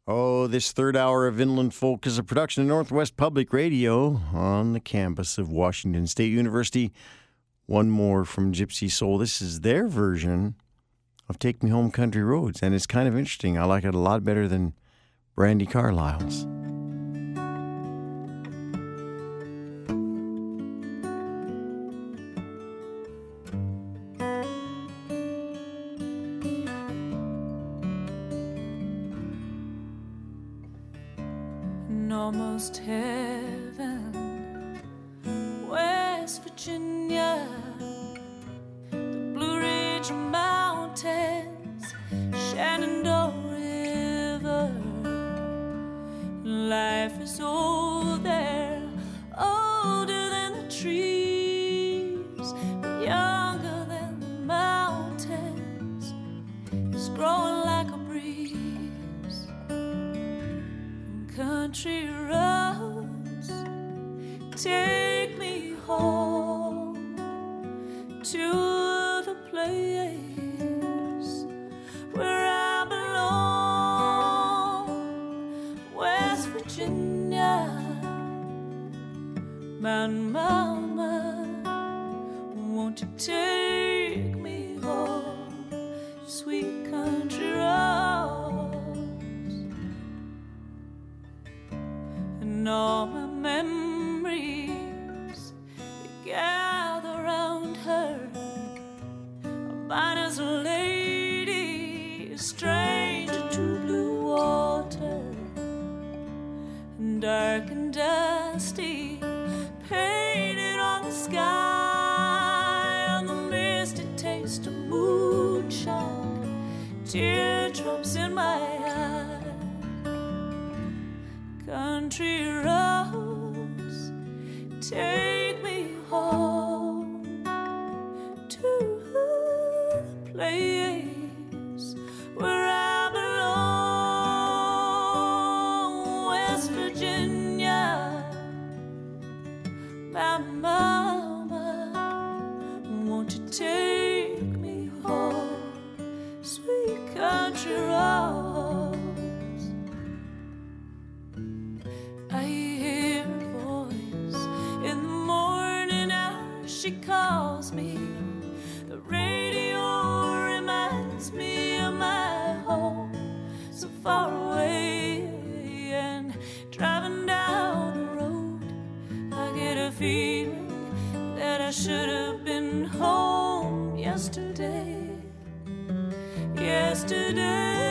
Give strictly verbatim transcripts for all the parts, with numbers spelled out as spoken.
Oh, this third hour of Inland Folk is a production of Northwest Public Radio on the campus of Washington State University. One more from Gypsy Soul. This is their version of Take Me Home Country Roads, and it's kind of interesting. I like it a lot better than Brandi Carlile's. Almost heaven, West Virginia, the Blue Ridge Mountains, Shenandoah River. Life is old there, older than the trees, but younger than the mountains. It's growing like a breeze. Country roads take me home to the place where I belong, West Virginia. My mama, won't you take me home, sweet country roads? And all my memories, they gather around her. A miner's lady, a stranger to blue water, and dark and dusty, painted on the sky, and the misty taste of moonshine, teardrops in my eyes. Country roads take me home to the place where I belong, West Virginia. My mama, won't you take me home, sweet country roads? I hear her voice in the morning hour. She calls me. The radio reminds me of my home, so far away. And driving down the road, I get a feeling that I should have been home yesterday. Yesterday.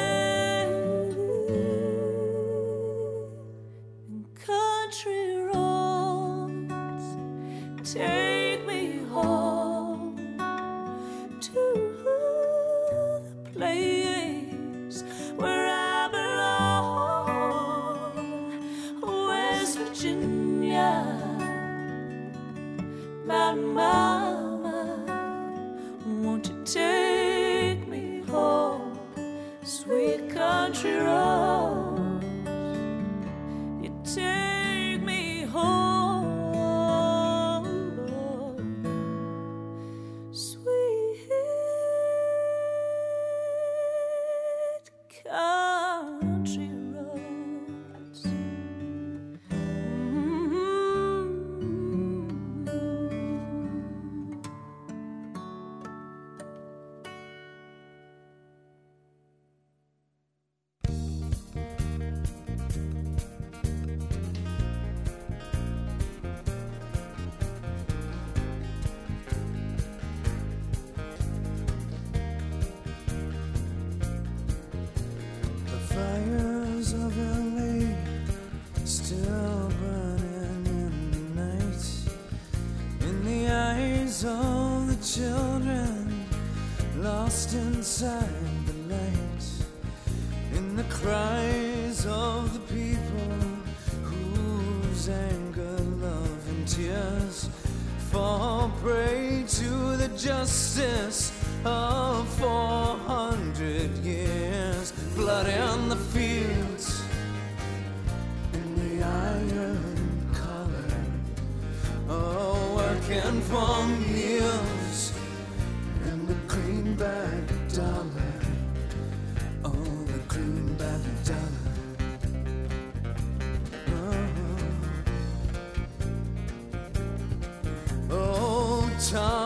Country roads take me home to the place where I belong, West Virginia. My mama, won't you take me home, sweet country roads? You take me home, sweet country roads. Mm-hmm. Fires of L A still burning in the night, in the eyes of the children lost inside the light, in the cries of the people whose anger, love and tears fall prey to the justice of four hundred years. Blood in the fields, in the iron collar, oh, working for meals, and the greenback dollar, oh, the greenback dollar.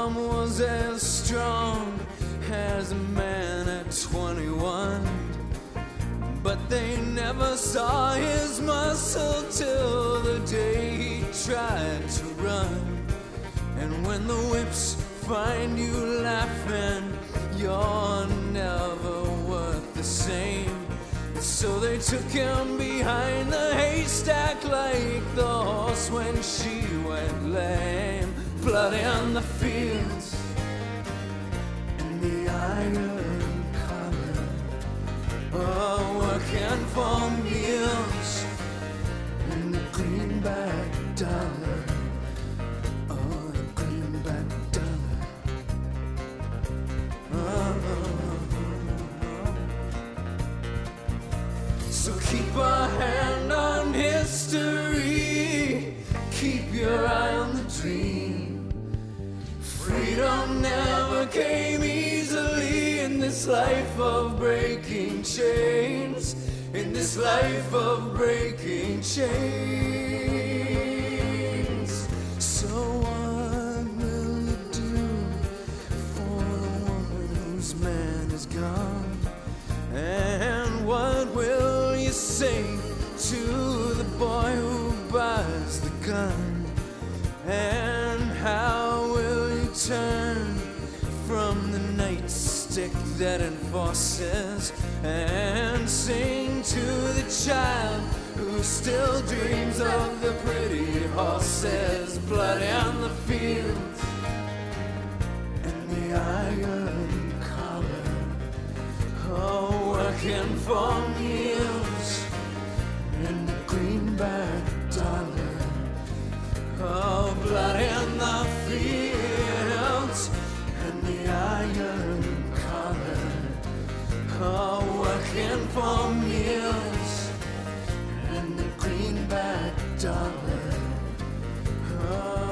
arm was as strong as a man at twenty-one. But they never saw his muscle till the day he tried to run. And when the whips find you laughing, you're never worth the same. So they took him behind the haystack like the horse when she went lame. Blood in the fields and the iron collar, oh, working for meals and the greenback dollar, oh, the greenback dollar, oh, oh, oh. So keep a hand on history, keep your eye on the dream. Freedom never came easily in this life of breaking chains, in this life of breaking chains. So what will you do for the woman whose man is gone? And what will you say to the boy who buys the gun? And how will you turn from the nightstick that enforces and sing to the child who still dreams of the pretty horses? Blood in the fields and the iron collar, oh, working for meals and the greenback dollar. Oh, blood in the fields and the iron collar, oh, working for meals and the greenback dollar. Oh.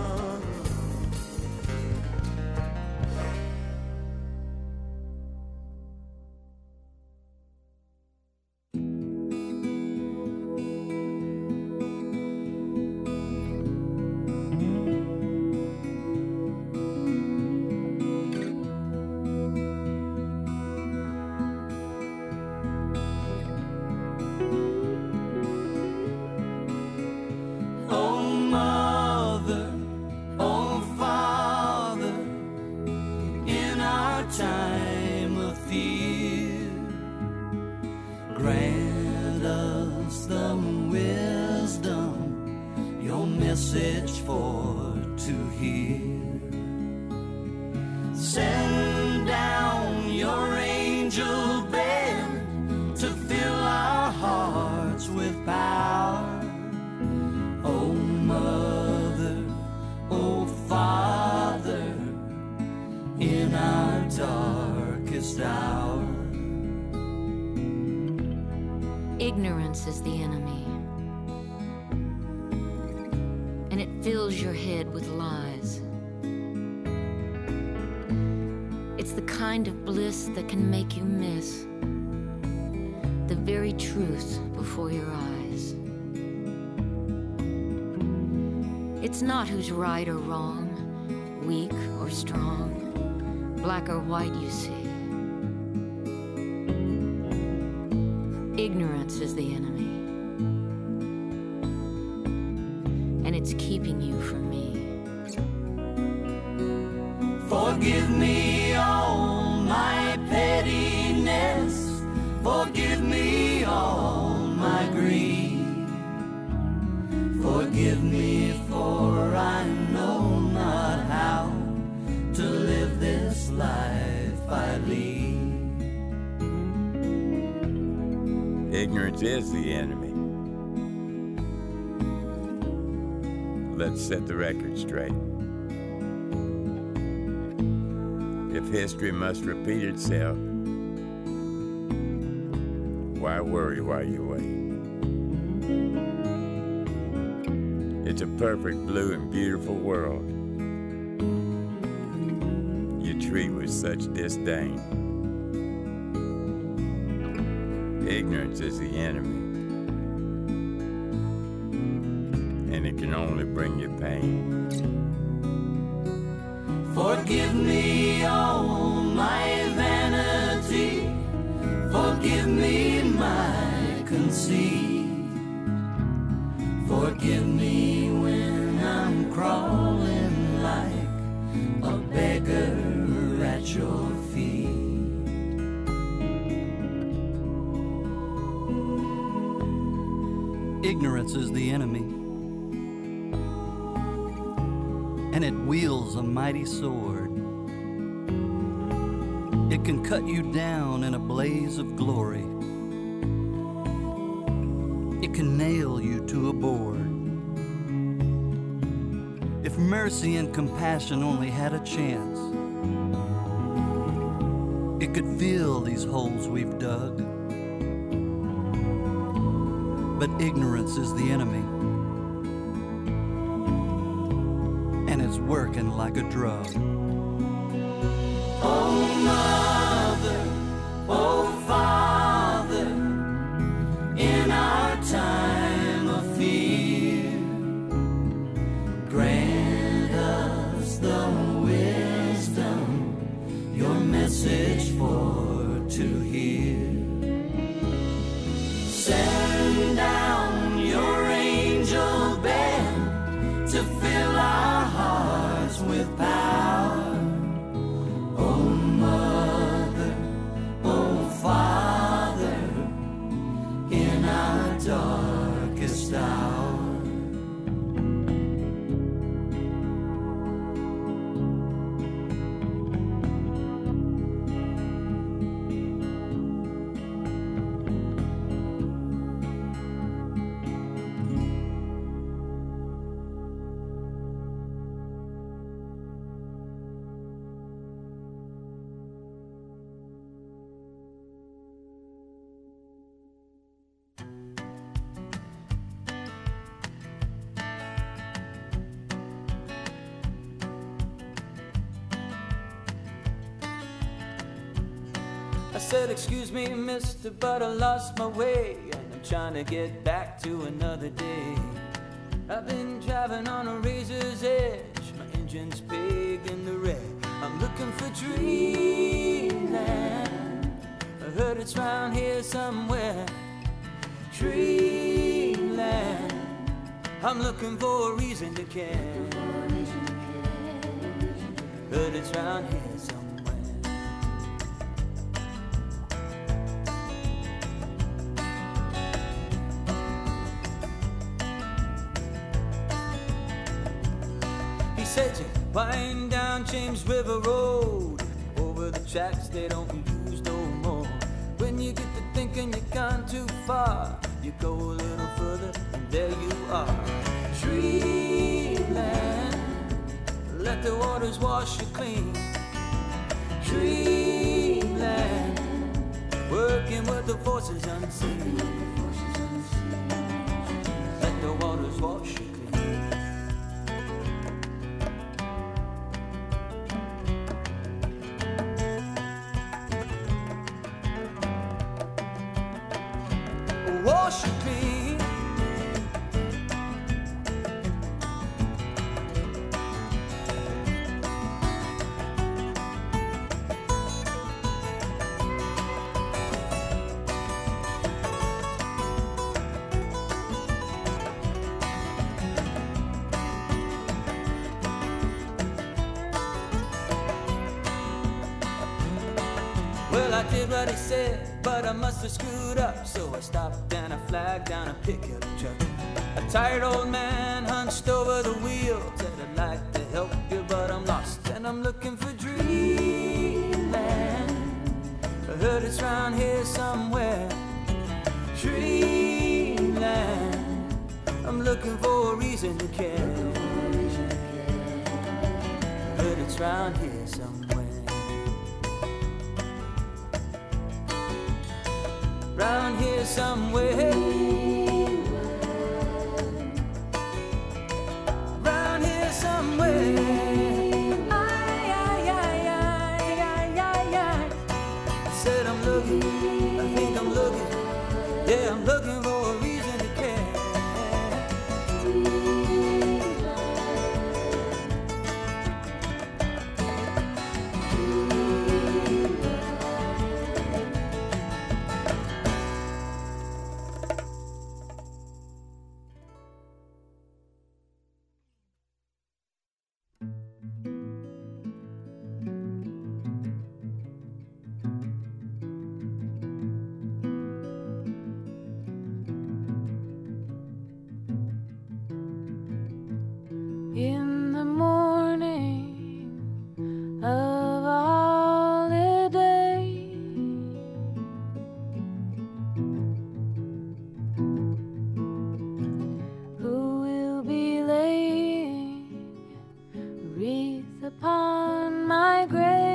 Ignorance is the enemy, and it fills your head with lies. It's the kind of bliss that can make you miss the very truth before your eyes. It's not who's right or wrong, weak or strong, black or white you see. Ignorance is the enemy, and it's keeping you from me. Forgive me all my pettiness, forgive me all my greed. Forgive me, for I know not how to live this life I lead. Ignorance is the enemy. Let's set the record straight. If history must repeat itself, why worry while you wait? It's a perfect blue and beautiful world you treat with such disdain. Ignorance is the enemy, and it can only bring you pain. Forgive me all my vanity, forgive me my conceit, forgive me when I'm crawling like a beggar at your feet. Ignorance is the enemy, and it wields a mighty sword. It can cut you down in a blaze of glory. It can nail you to a board. If mercy and compassion only had a chance, it could fill these holes we've dug. But ignorance is the enemy, and it's working like a drug. Oh, Mother, oh, Father, in our time of fear, grant us the wisdom, your message for to hear. Send down your angel band to fill our hearts with power. Oh, Mother, oh, Father, in our darkest hour. I said, excuse me, mister, but I lost my way, and I'm trying to get back to another day. I've been driving on a razor's edge, my engine's big in the red. I'm looking for dreamland, I heard it's round here somewhere. Dreamland, I'm looking for a reason to care. Heard it's round here somewhere. Said you wind down James River Road, over the tracks they don't use no more. When you get to thinking you've gone too far, you go a little further and there you are. Dreamland, let the waters wash you clean. Dreamland, working with the forces unseen. Let the waters wash you clean. Wash you clean. Well, I did what he said, but I must have screwed up. So I stopped and I flagged down a pickup truck. A tired old man hunched over the wheel, said, I'd like to help you, but I'm lost and I'm looking for dreamland. I heard it's round here somewhere. Dreamland, I'm looking for a reason to care. Heard it's round here somewhere. Round here somewhere. Round here somewhere. Ay, ay, ay, ay, ay, ay, ay. I said I'm looking, I think I'm looking. Yeah, I'm looking for a reason to care. in the morning of a holiday. Who will be laying a wreath upon my grave?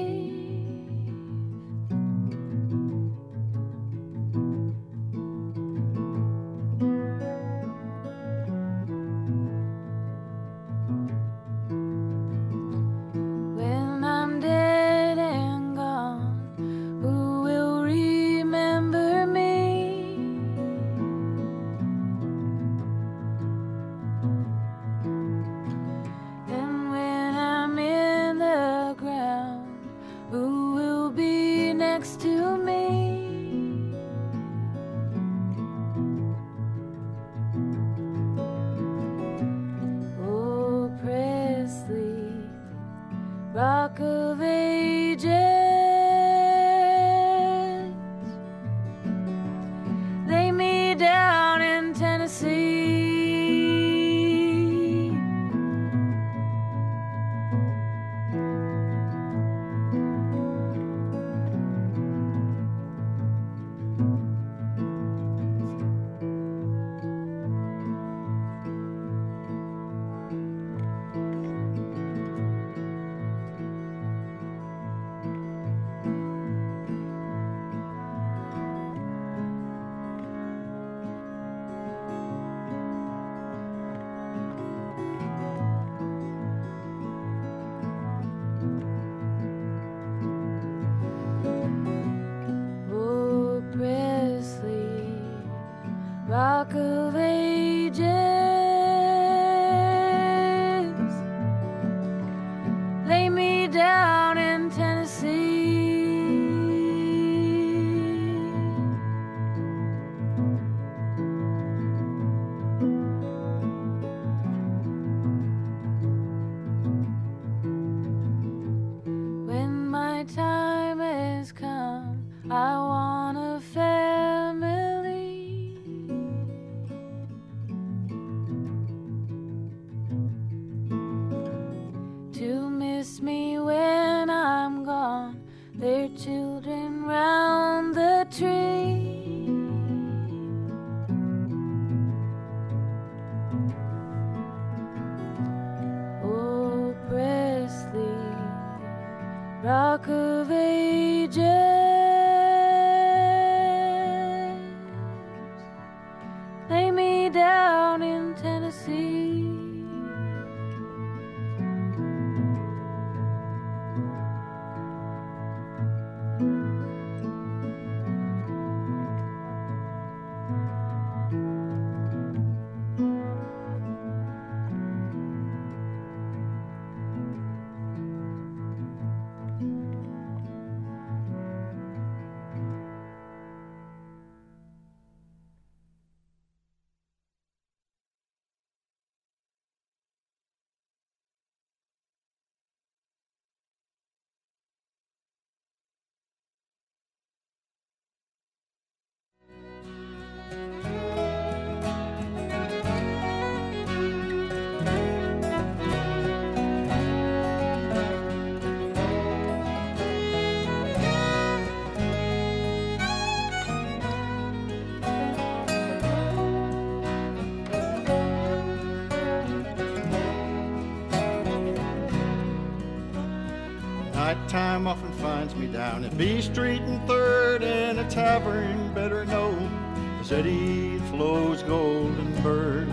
Rock of Ages, lay me down in Tennessee. Rock of Ages, lay me down in Tennessee. When my time has come, I want a family to miss me when I'm gone, their children round the tree. Oh, Presley, Rock of Ages, lay me down in Tennessee. Nighttime often finds me down at B Street and Third in a tavern better known as Eddie Flo's Golden Bird.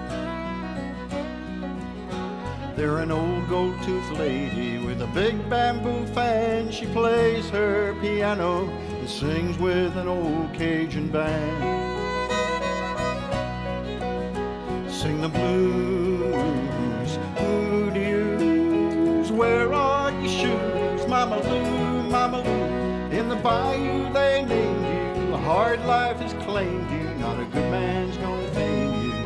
There an old gold-toothed lady with a big bamboo fan. She plays her piano and sings with an old Cajun band. Sing the blues, who do you, where are your shoes? Mama Lou, Mama Lou, in the bayou they named you. A hard life has claimed you, not a good man's gonna tame you.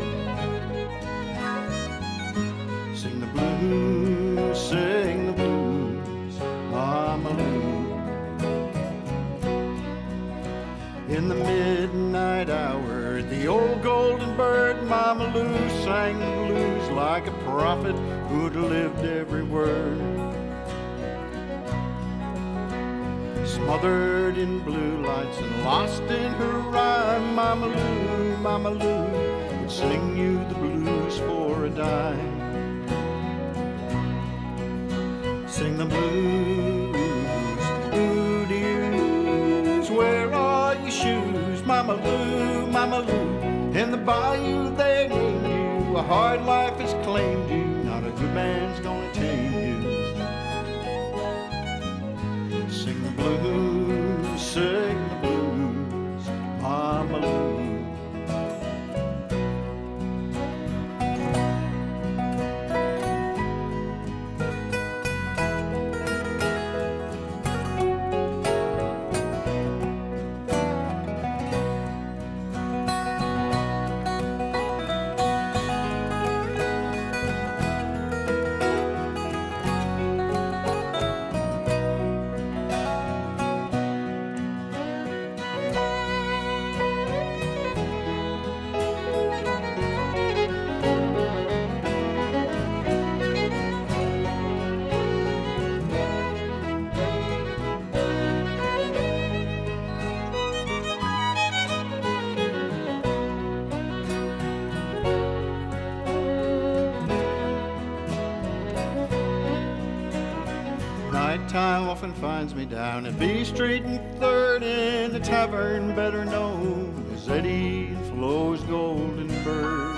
Sing the blues, sing the blues, Mama Lou. In the midnight hour, The old golden bird, Mama Lou, sang the blues like a prophet who'd lived every word. Smothered in blue lights and lost in her rhyme, Mama Lou, Mama Lou would sing you the blues for a dime. Sing the blues, ooh dears, where are your shoes? Mama Lou, Mama Lou, in the bayou they named you. A hard life has claimed you, not a good man's gonna tame you. Sing the blues, sing the blues, Mama Lou. Time often finds me down at B Street and Third in the tavern better known as Eddie and Flo's Golden Bird.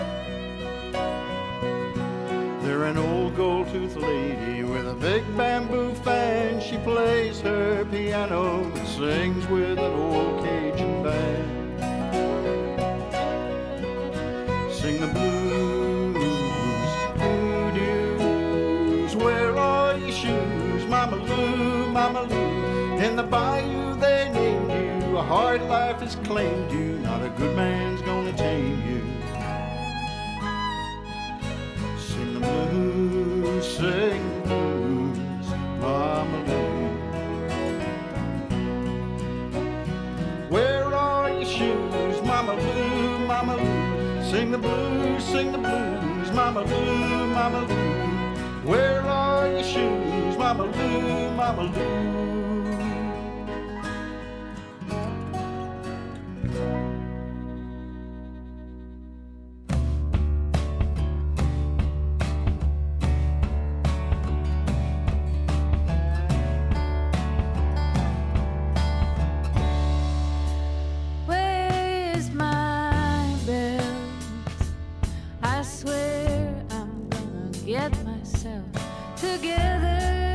They're an old gold-toothed lady with a big bamboo fan. She plays her piano and sings with an old Cajun band. Sing the blues, ooh dears, where are your shoes? Mama Lou, Mama Lou, in the bayou they named you. A hard life has claimed you, not a good man's gonna tame you. Sing the blues, sing the blues, Mama Lou. Where are your shoes? Mama Lou, Mama Lou, sing the blues, sing the blues, Mama Lou, Mama Lou. Where are your shoes? Mama Lou, Mama Lou. Where's my belt? I swear I'm gonna get myself together.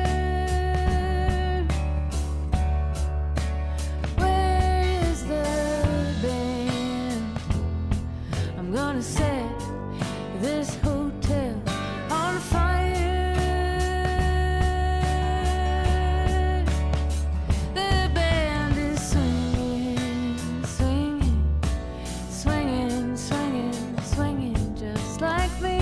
Where is the band? I'm gonna set this hotel on fire. The band is swinging, swinging, swinging, swinging, swinging just like me.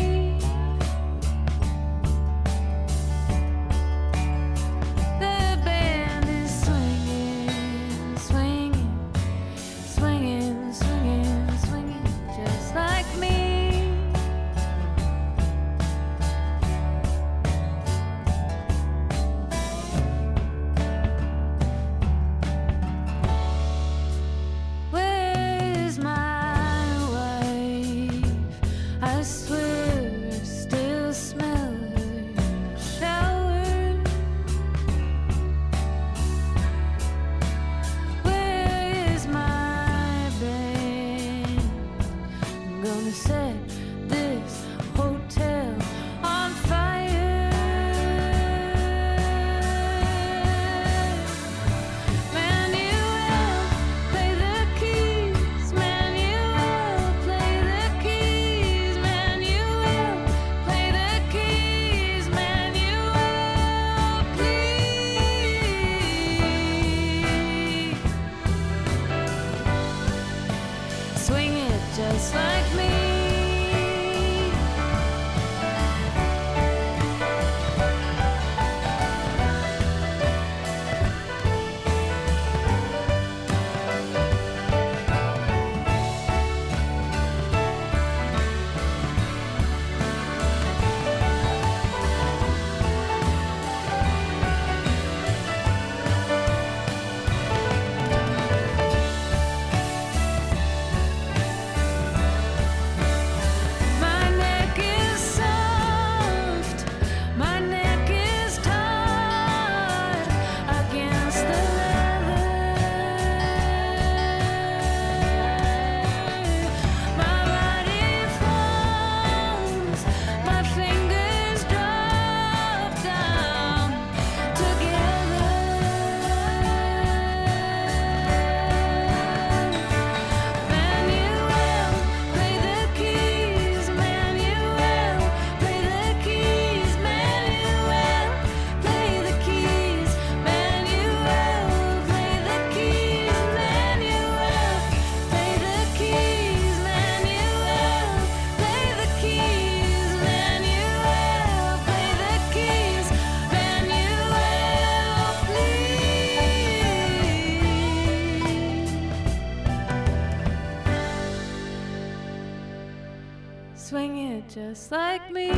swing it just like me.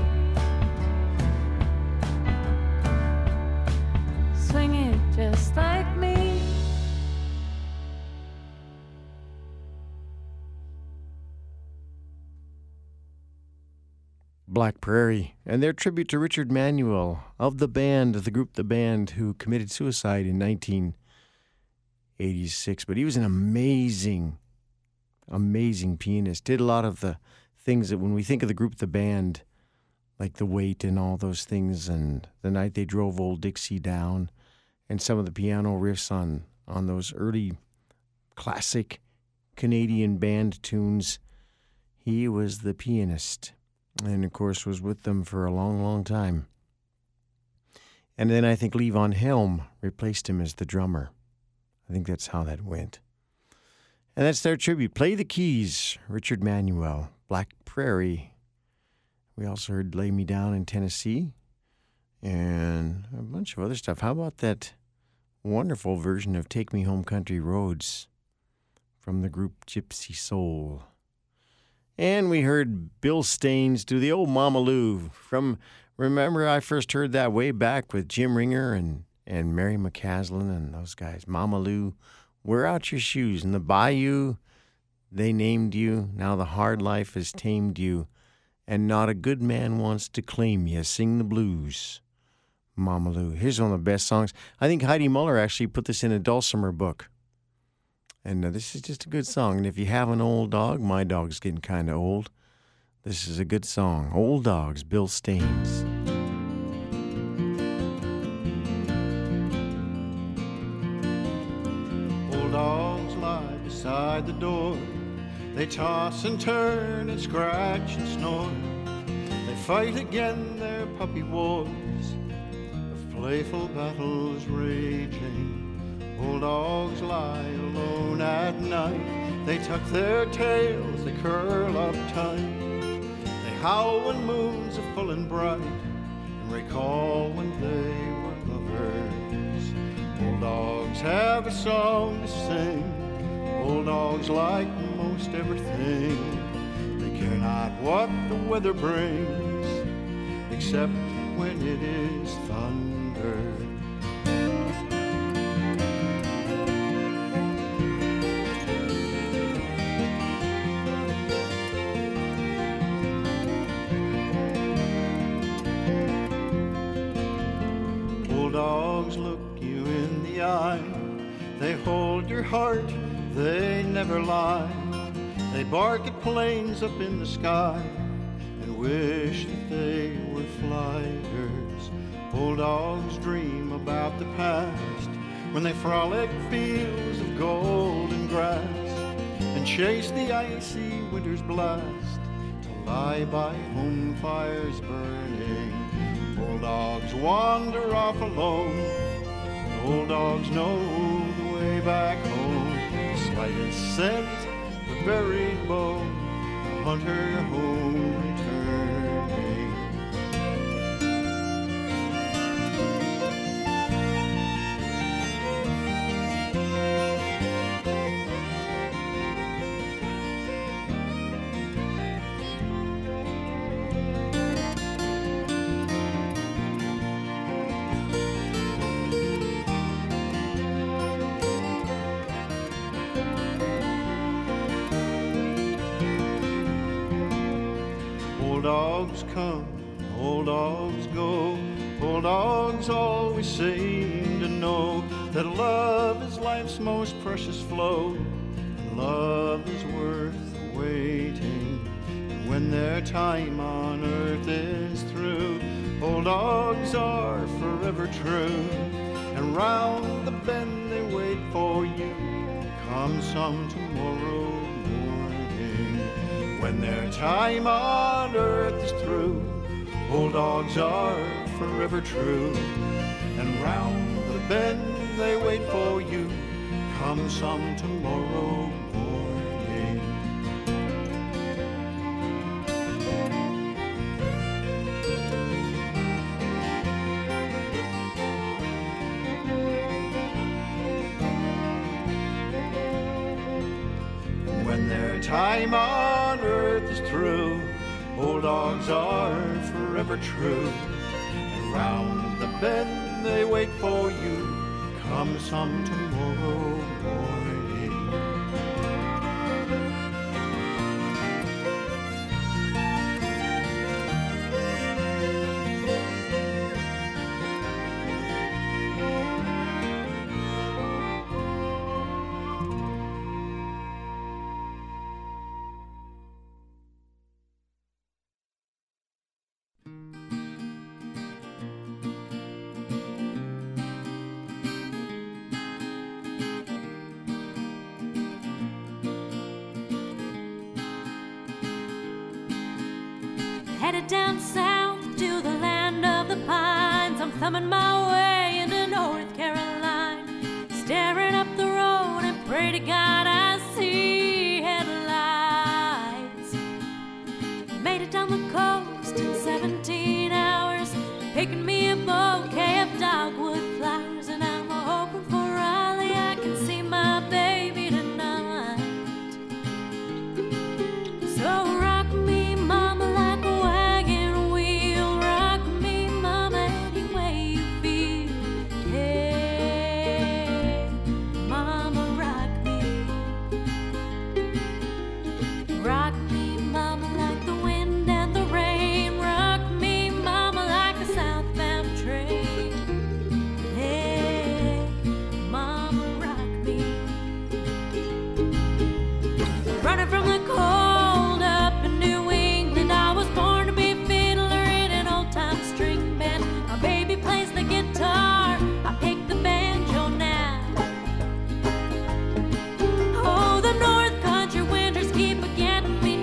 Swing it just like me. Black Prairie, and their tribute to Richard Manuel of the band, the group The Band, who committed suicide in nineteen eighty-six. But he was an amazing, amazing pianist. Did a lot of the things that when we think of the group The Band, like The Weight and all those things, and The Night They Drove Old Dixie Down, and some of the piano riffs on, on those early classic Canadian band tunes, he was the pianist. And, of course, was with them for a long, long time. And then I think Levon Helm replaced him as the drummer. I think that's how that went. And that's their tribute. Play the Keys, Richard Manuel, Black Prairie. We also heard Lay Me Down in Tennessee and a bunch of other stuff. How about that wonderful version of Take Me Home Country Roads from the group Gypsy Soul? And we heard Bill Staines do the old Mama Lou from, remember I first heard that way back with Jim Ringer and, and Mary McCaslin and those guys. Mama Lou, wear out your shoes. In the bayou, they named you. Now the hard life has tamed you. And not a good man wants to claim you. Sing the blues. Mama Lou. Here's one of the best songs. I think Heidi Muller actually put this in a Dulcimer book. And uh, this is just a good song. And if you have an old dog, my dog's getting kind of old. This is a good song. Old Dogs, Bill Staines. Old dogs lie beside the door. They toss and turn and scratch and snore. They fight again their puppy wars of playful battles raging. Old dogs lie alone at night. They tuck their tails, they curl up tight. They howl when moons are full and bright and recall when they were lovers. Old dogs have a song to sing. Old dogs like most everything. They care not what the weather brings, except when it is thunder. Dogs look you in the eye. They hold your heart, they never lie. They bark at planes up in the sky and wish that they were flyers. Old dogs dream about the past when they frolic fields of golden grass and chase the icy winter's blast to lie by home fires burning. Old dogs wander off alone. Old dogs know the way back home. The slightest scent, the buried bone, the hunter home returning. Old dogs come, old dogs go. Old dogs always seem to know that love is life's most precious flow, and love is worth the waiting. And when their time on earth is through, old dogs are forever true. And round the bend they wait for you, come some tomorrow morning. When their time on earth is through, old dogs are forever true. And round the bend they wait for you, come some tomorrow morning. When their time on earth is through, old dogs are forever true. And round the bend they wait for you, come some tomorrow morning. Headed down south to the land of the pines. I'm thumbing my way into North Carolina, staring up the road and pray to God I see headlights. Made it down the coast in seventeen hours, picking me a bouquet of dogwood flowers, and I'm hoping for Raleigh I can see my baby tonight. So rock me, mama, like a wagon wheel. Rock me, mama, any way you feel. Hey, mama, rock me. Rock me, mama, like the wind and the rain. Rock me, mama, like a southbound train. Hey, mama, rock me. Running from the cold up in New England, I was born to be a fiddler in an old-time string band. My baby plays the guitar, I pick the banjo now. Oh, the North Country winters keep a getting me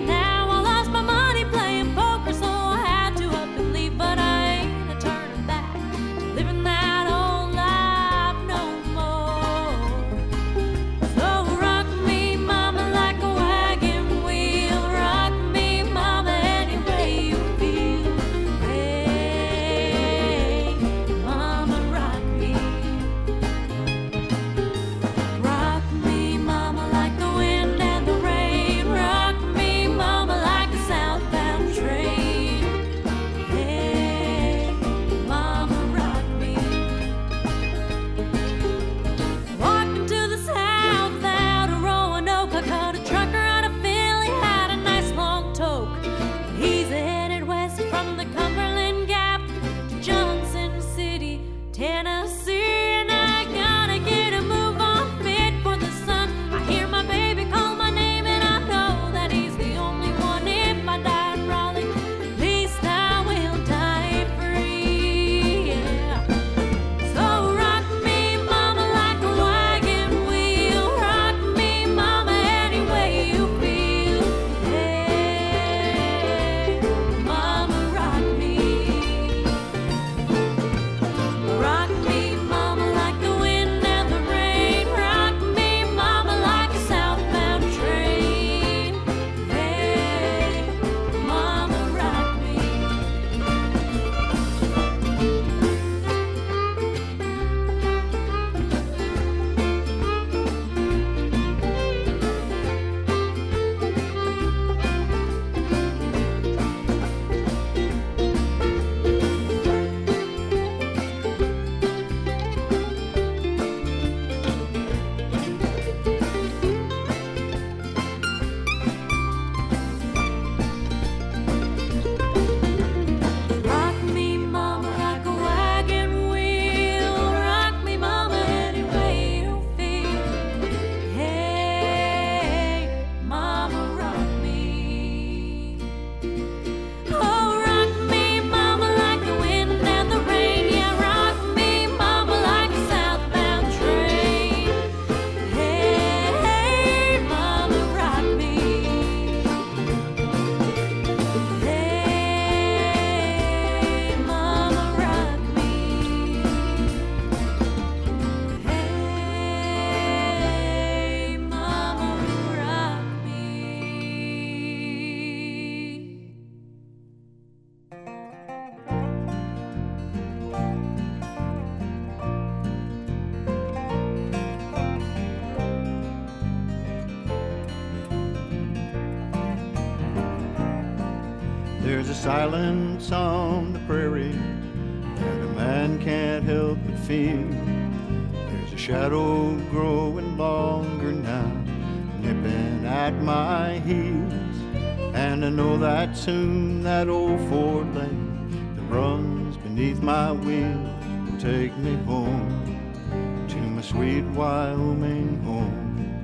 There's a silence on the prairie that a man can't help but feel. There's a shadow growing longer now, nipping at my heels. And I know that soon that old Ford lane that runs beneath my wheels will take me home to my sweet Wyoming home.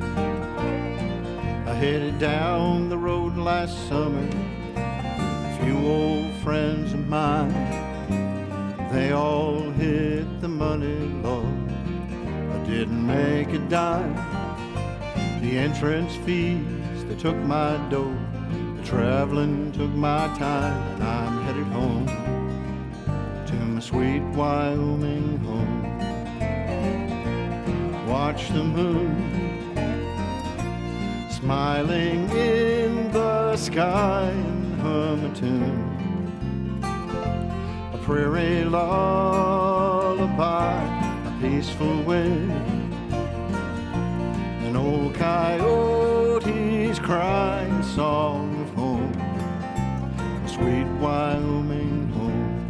I headed down the road last summer with a few old friends of mine. They all hit the money, Lord. I didn't make a dime. The entrance fees, they took my dough. The traveling took my time, and I'm headed home to my sweet Wyoming home. Watch the moon smiling in the sky and hum a tune, a prairie lullaby, a peaceful wind. An old coyote's crying a song of home, a sweet Wyoming home.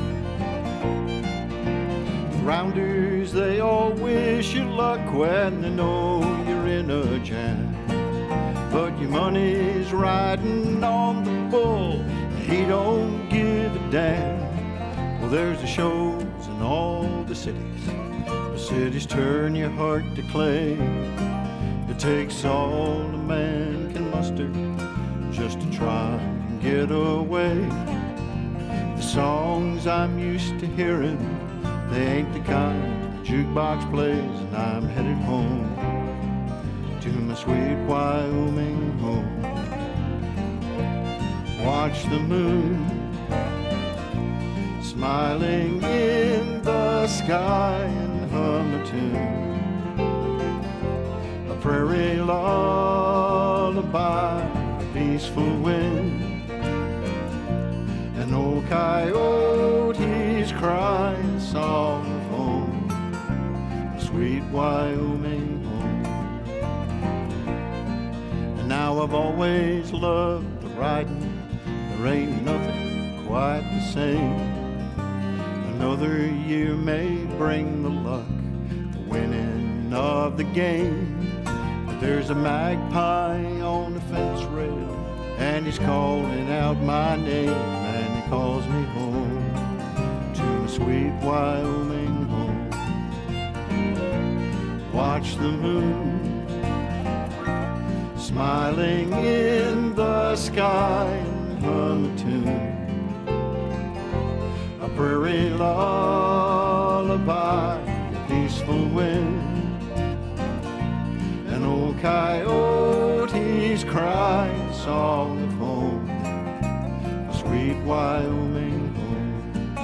The rounders, they all wish you luck when they know you're in a jam. But your money's riding on the bull, he don't give a damn. Well, there's the shows in all the cities. The cities turn your heart to clay. It takes all a man can muster just to try and get away. The songs I'm used to hearing, they ain't the kind the jukebox plays, and I'm headed home to my sweet Wyoming home. Watch the moon smiling in the sky and hum a tune, prairie lullaby, a peaceful wind. An old coyote's crying a song of home, a sweet Wyoming home. And now I've always loved the riding, there ain't nothing quite the same. Another year may bring the luck, the winning of the game. There's a magpie on the fence rail, and he's calling out my name, and he calls me home to my sweet Wyoming home. Watch the moon smiling in the sky and hum a tune, a prairie lullaby, a peaceful wind. An old coyote's crying a song of home, a sweet Wyoming home.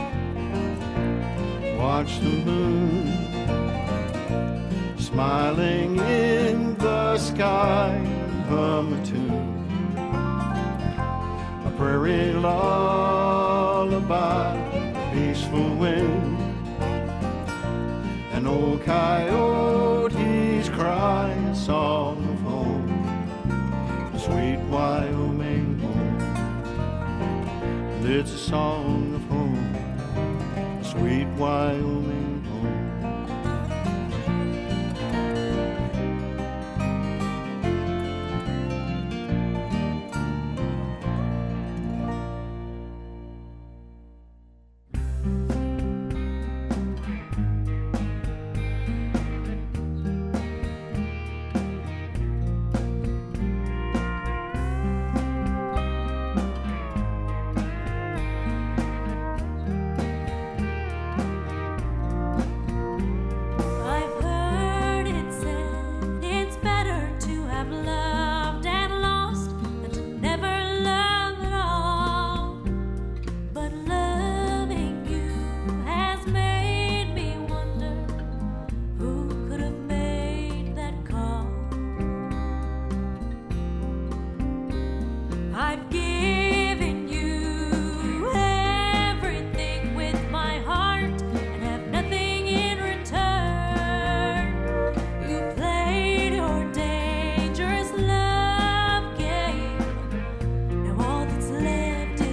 Watch the moon smiling in the sky and hum a tune, a prairie lullaby, a peaceful wind. An old coyote's crying a song of home, a sweet Wyoming home. And it's a song of home, a sweet Wyoming home. Left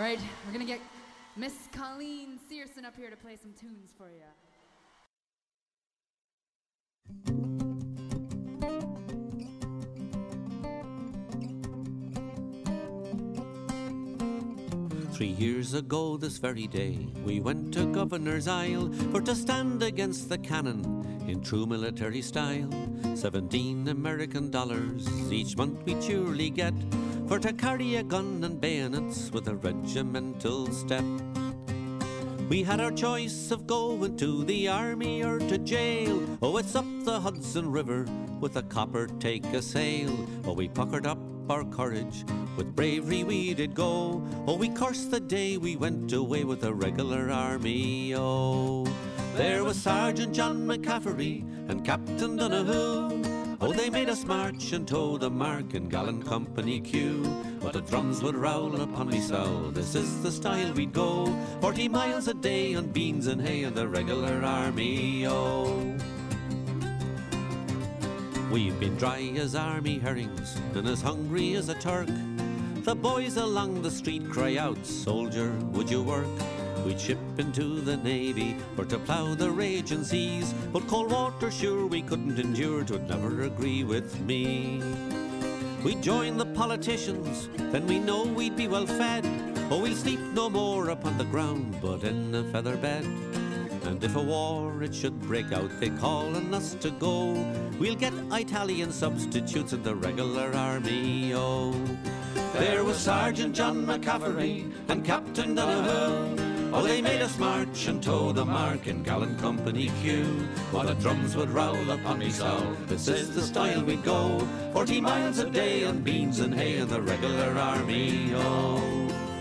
right, we're gonna get Miss Colleen Searson up here to play some tunes for you. Three years ago this very day, we went to Governor's Isle for to stand against the cannon in true military style. Seventeen American dollars each month we surely get for to carry a gun and bayonets with a regimental step. We had our choice of going to the army or to jail. Oh, it's up the Hudson River with a copper take a sail. Oh, we puckered up our courage, with bravery we did go. Oh, we cursed the day we went away with the regular army. Oh, there was Sergeant John McCaffery and Captain Donahue. Oh, they made us march and toe the mark in gallant company Q. But the drums would roll upon me soul, this is the style we'd go. Forty miles a day on beans and hay in the regular army, oh. We've been dry as army herrings and as hungry as a Turk. The boys along the street cry out, soldier, would you work? We'd ship into the Navy for to plough the raging seas, but cold water sure we couldn't endure, 'twould never agree with me. We'd join the politicians, then we know we'd be well fed. Oh, we'll sleep no more upon the ground, but in a feather bed. And if a war it should break out, they call on us to go. We'll get Italian substitutes in the regular army, oh. There was Sergeant John McCaffery and Captain Donahue. Oh, they made us march and toe the mark in gallant company Q. While the drums would roll upon me soul, this is the style we'd go. Forty miles a day on beans and hay in the regular army, oh.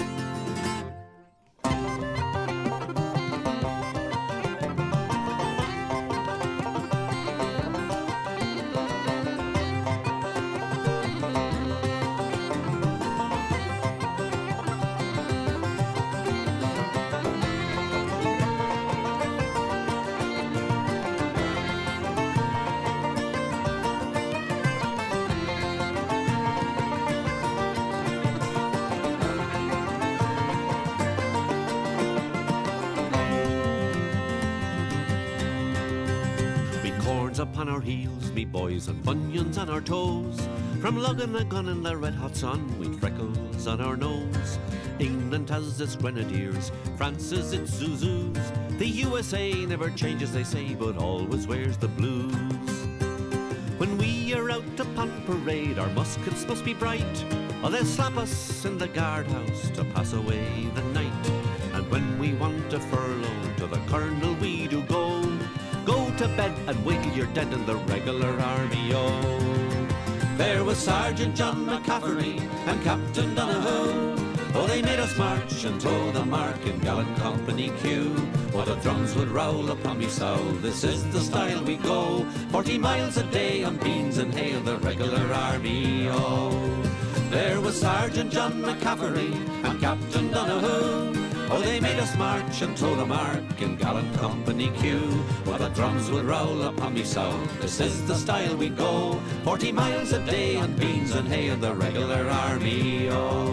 Upon our heels, me boys, and bunions on our toes. From lugging a gun in the red hot sun, we'd freckles on our nose. England has its grenadiers, France has its Zuzus. The U S A never changes, they say, but always wears the blues. When we are out upon parade, our muskets must be bright, or they'll slap us in the guardhouse to pass away the night. And when we want a furlough, to the colonel we do go. Go to bed and wait till you're dead in the regular army, oh. There was Sergeant John McCaffery and Captain Donahue. Oh, they made us march and toe the mark in gallant company Q. While the drums would roll upon me soul, this is the style we go. Forty miles a day on beans and hay in the regular army, oh. There was Sergeant John McCaffery and Captain Donahue. Oh, they made us march and toe the mark in gallant company Q. While the drums would roll upon me soul, this is the style we go. Forty miles a day on beans and hay in the regular army, oh.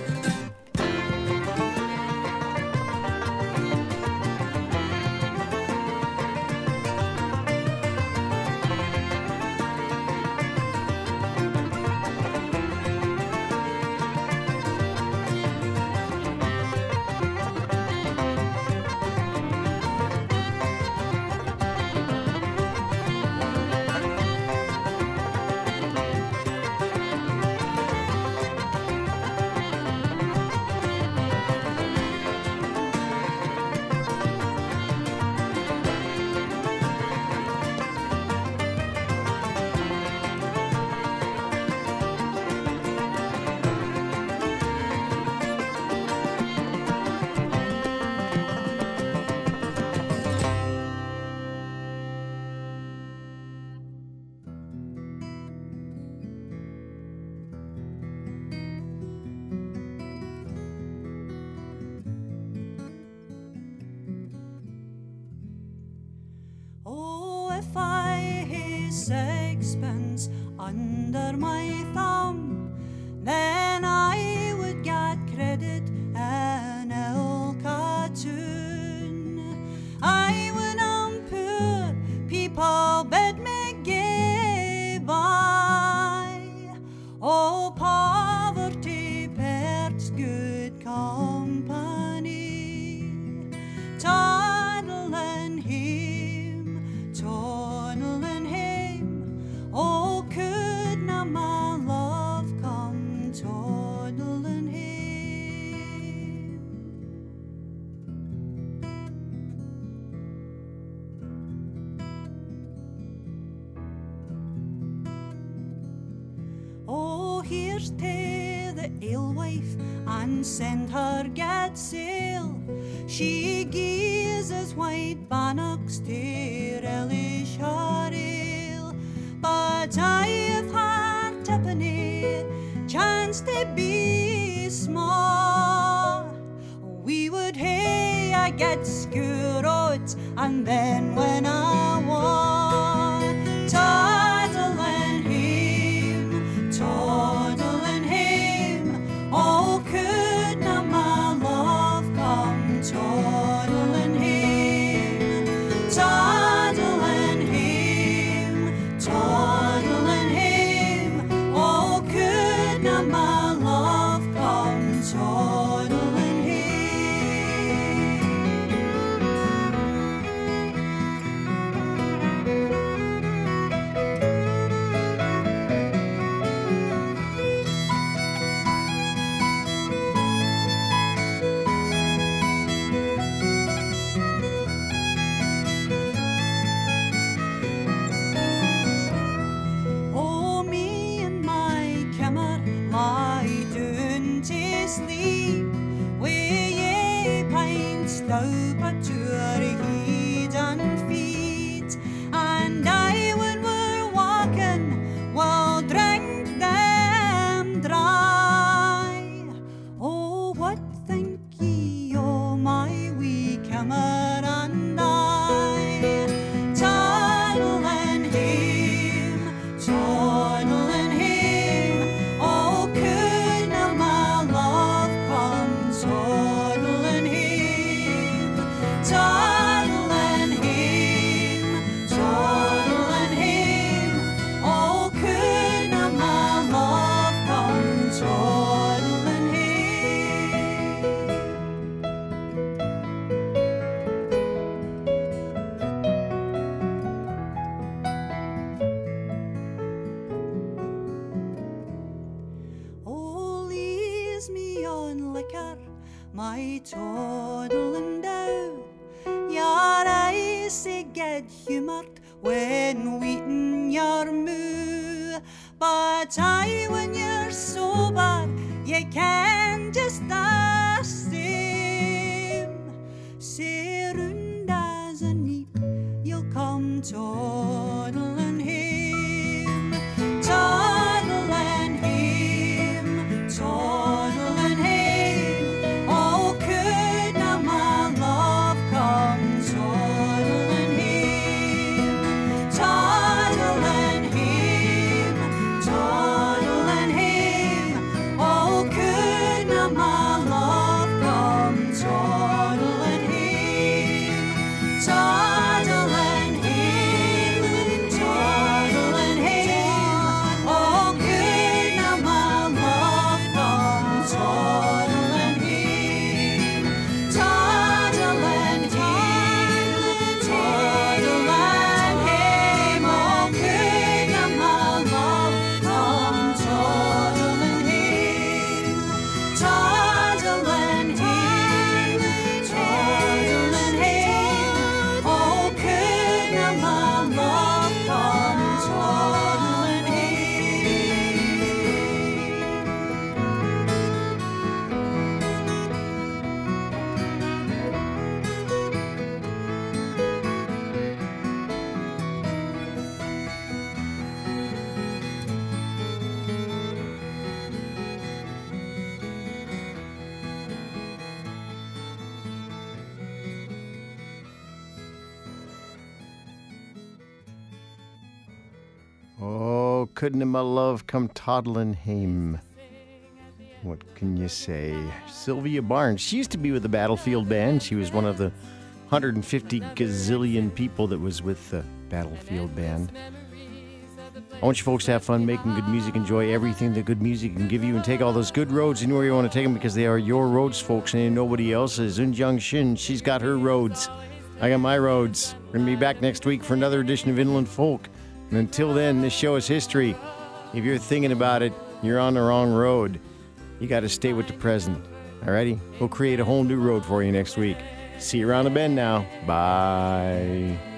if I his sixpence under my thumb, then I would get credit here's to the alewife and send her get sail. She gies us white bannocks to relish her ale. But I've had tippenny chance to be small. We would hey I get skurrot and then when I want toddling hame, toddling hame, oh could na my love come toddling hame, toddling hame, toddling hame, oh could na my love come toddling hame. Oh, me and my camera lie down to sleep. We ye pints down but to our head and feet. And I, when we're walking, will drink them dry. Oh, what think ye o' my wee camera and I? Toddling hame, toddling hame, oh could na my love come toddling hame, toddling hame, toddling hame, oh could na my love come toddling hame. Oh, lees me on liquor, my toddling dow. Your eyes say get humoured when weetin' your moo. But I, when you're sober, you can just the same. Say round as a neep, you'll come toddling hame, toddling hame, toddling hame, oh could na my love come toddling hame, toddling hame, toddling hame, oh could na my love come toddling hame, toddling hame, toddling hame, oh could na my love come toddling hame, toddling hame, toddling hame, oh could na my love come toddling hame, toddling hame, toddling hame, oh could na my love come toddling hame. Oh, couldn't my love come toddling hame? What can you say? Sylvia Barnes. She used to be with the Battlefield Band. She was one of the one hundred fifty gazillion people that was with the Battlefield Band. I want you folks to have fun making good music, enjoy everything that good music can give you, and take all those good roads anywhere you want to take them, because they are your roads, folks, and ain't nobody else's. Un Jung Shin, she's got her roads. I got my roads. We're going to be back next week for another edition of Inland Folk. And until then, this show is history. If you're thinking about it, you're on the wrong road. You got to stay with the present. Alrighty? We'll create a whole new road for you next week. See you around the bend now. Bye.